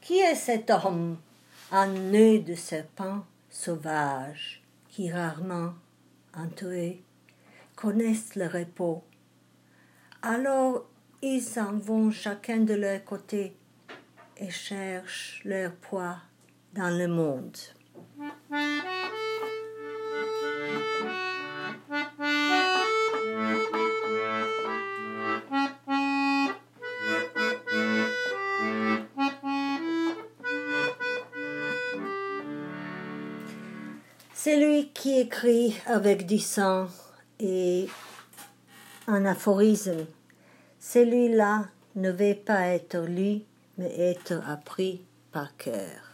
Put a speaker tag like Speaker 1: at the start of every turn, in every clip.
Speaker 1: Qui est cet homme, un nœud de serpent sauvage, qui rarement, entouré, connaissent le repos? Alors ils s'en vont chacun de leur côté et cherchent leur poids dans le monde. Celui qui écrit avec du sang et un aphorisme, celui-là ne veut pas être lu, mais être appris par cœur.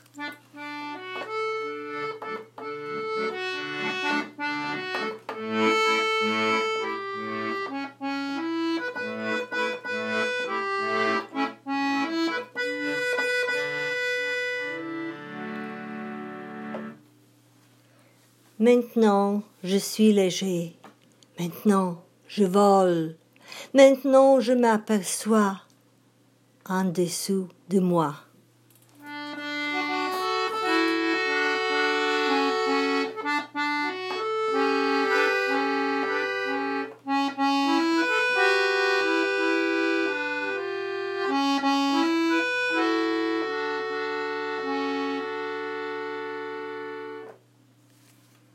Speaker 1: Maintenant, je suis léger. Maintenant, je vole. Maintenant, je m'aperçois en dessous de moi.